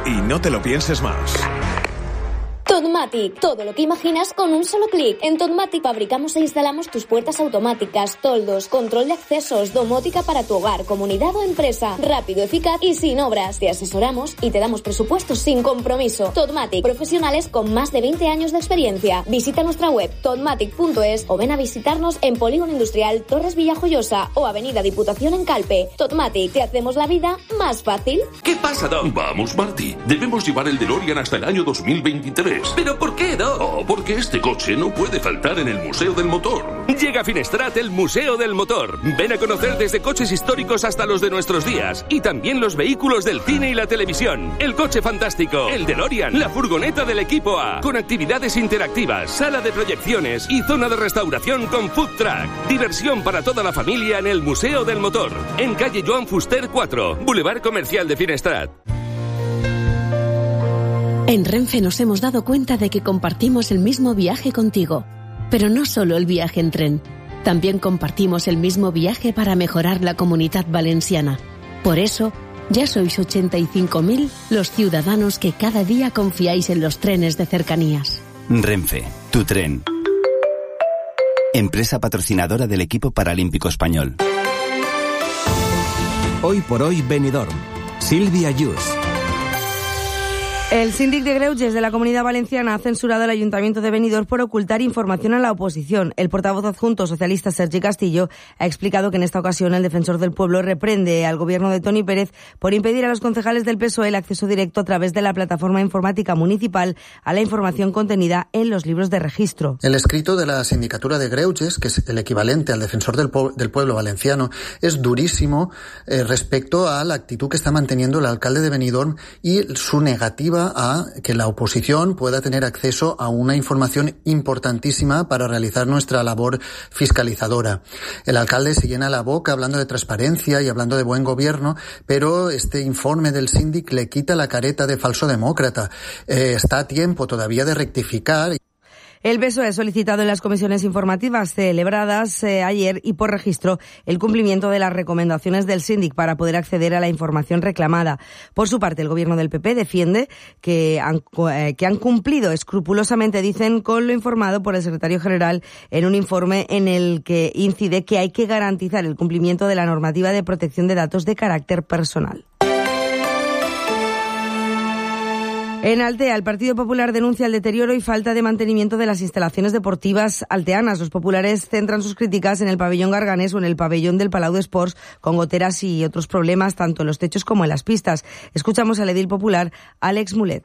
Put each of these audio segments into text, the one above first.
y no te lo pienses más. Totmatic, todo lo que imaginas con un solo clic. En Totmatic fabricamos e instalamos tus puertas automáticas, toldos, control de accesos, domótica para tu hogar, comunidad o empresa. Rápido, eficaz y sin obras. Te asesoramos y te damos presupuestos sin compromiso. Totmatic, profesionales con más de 20 años de experiencia. Visita nuestra web totmatic.es o ven a visitarnos en Polígono Industrial Torres Villajoyosa o Avenida Diputación en Calpe. Totmatic, te hacemos la vida más fácil. ¿Qué pasa, Doc? Vamos, Marty. Debemos llevar el DeLorean hasta el año 2023. ¿Pero por qué, Doc? Oh, porque este coche no puede faltar en el Museo del Motor. Llega a Finestrat el Museo del Motor. Ven a conocer desde coches históricos hasta los de nuestros días. Y también los vehículos del cine y la televisión. El coche fantástico, el DeLorean, la furgoneta del equipo A. Con actividades interactivas, sala de proyecciones y zona de restauración con food truck. Diversión para toda la familia en el Museo del Motor. En calle Joan Fuster 4, Boulevard Comercial de Finestrat. En Renfe nos hemos dado cuenta de que compartimos el mismo viaje contigo. Pero no solo el viaje en tren. También compartimos el mismo viaje para mejorar la Comunidad Valenciana. Por eso, ya sois 85.000 los ciudadanos que cada día confiáis en los trenes de cercanías. Renfe, tu tren. Empresa patrocinadora del equipo paralímpico español. Hoy por hoy Benidorm. Sílvia Yus. El síndic de Greuges de la Comunidad Valenciana ha censurado al Ayuntamiento de Benidorm por ocultar información a la oposición. El portavoz adjunto socialista Sergi Castillo ha explicado que en esta ocasión el defensor del pueblo reprende al gobierno de Toni Pérez por impedir a los concejales del PSOE el acceso directo a través de la plataforma informática municipal a la información contenida en los libros de registro. El escrito de la sindicatura de Greuges, que es el equivalente al defensor del pueblo valenciano, es durísimo respecto a la actitud que está manteniendo el alcalde de Benidorm y su negativa a que la oposición pueda tener acceso a una información importantísima para realizar nuestra labor fiscalizadora. El alcalde se llena la boca hablando de transparencia y hablando de buen gobierno, pero este informe del síndic le quita la careta de falso demócrata. Está a tiempo todavía de rectificar. El PSOE ha solicitado en las comisiones informativas celebradas ayer y por registro el cumplimiento de las recomendaciones del síndic para poder acceder a la información reclamada. Por su parte, el gobierno del PP defiende que han cumplido escrupulosamente, dicen, con lo informado por el secretario general en un informe en el que incide que hay que garantizar el cumplimiento de la normativa de protección de datos de carácter personal. En Altea, el Partido Popular denuncia el deterioro y falta de mantenimiento de las instalaciones deportivas alteanas. Los populares centran sus críticas en el pabellón Garganés o en el pabellón del Palau d'Esports, con goteras y otros problemas tanto en los techos como en las pistas. Escuchamos al edil popular Àlex Mulet.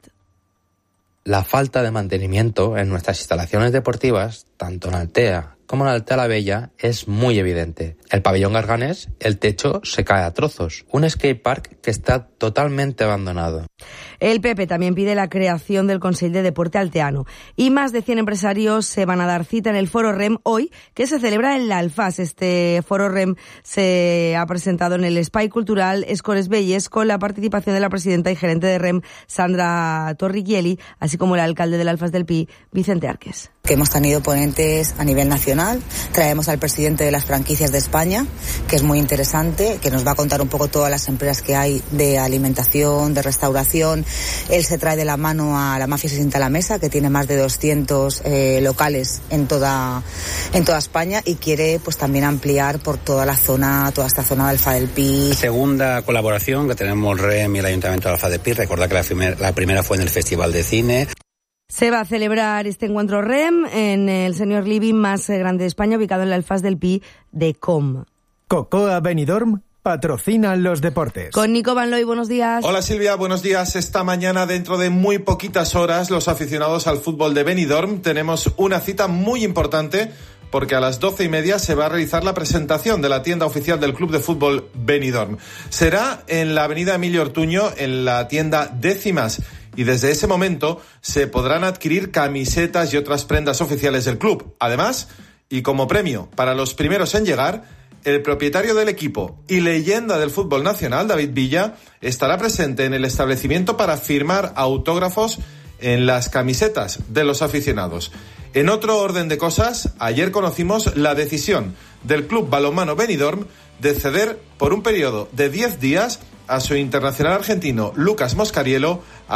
La falta de mantenimiento en nuestras instalaciones deportivas, tanto en Altea como en Altea la Bella, es muy evidente. El pabellón Garganés, el techo se cae a trozos. Un skatepark que está totalmente abandonado. El PP también pide la creación del Consell de Deporte Alteano. Y más de 100 empresarios se van a dar cita en el Foro REM hoy, que se celebra en la Alfaz. Este Foro REM se ha presentado en el Espai Cultural Escores Belles con la participación de la presidenta y gerente de REM, Sandra Torrichielli, así como el alcalde del Alfaz del Pi, Vicente Arques. Que hemos tenido ponentes a nivel nacional. Traemos al presidente de las franquicias de España, que es muy interesante, que nos va a contar un poco todas las empresas que hay de alimentación, de restauración. Él se trae de la mano a la Mafia se sienta a la mesa, que tiene más de 200 locales en toda España y quiere pues también ampliar por toda esta zona de Alfaz del Pi. Segunda colaboración que tenemos REM y el Ayuntamiento de Alfaz del Pi. Recordad que la primera fue en el Festival de Cine. Se va a celebrar este encuentro REM en el Senior Living más grande de España, ubicado en el Alfaz del Pi de Com. Cocoa Benidorm patrocina los deportes. Con Nico Van Looy, buenos días. Hola Silvia, buenos días. Esta mañana, dentro de muy poquitas horas, los aficionados al fútbol de Benidorm tenemos una cita muy importante, porque a las 12:30 se va a realizar la presentación de la tienda oficial del Club de Fútbol Benidorm. Será en la avenida Emilio Ortuño, en la tienda Décimas, y desde ese momento se podrán adquirir camisetas y otras prendas oficiales del club. Además, y como premio para los primeros en llegar, el propietario del equipo y leyenda del fútbol nacional, David Villa, estará presente en el establecimiento para firmar autógrafos en las camisetas de los aficionados. En otro orden de cosas, ayer conocimos la decisión del Club Balonmano Benidorm de ceder por un periodo de 10 días a su internacional argentino Lucas Moscariello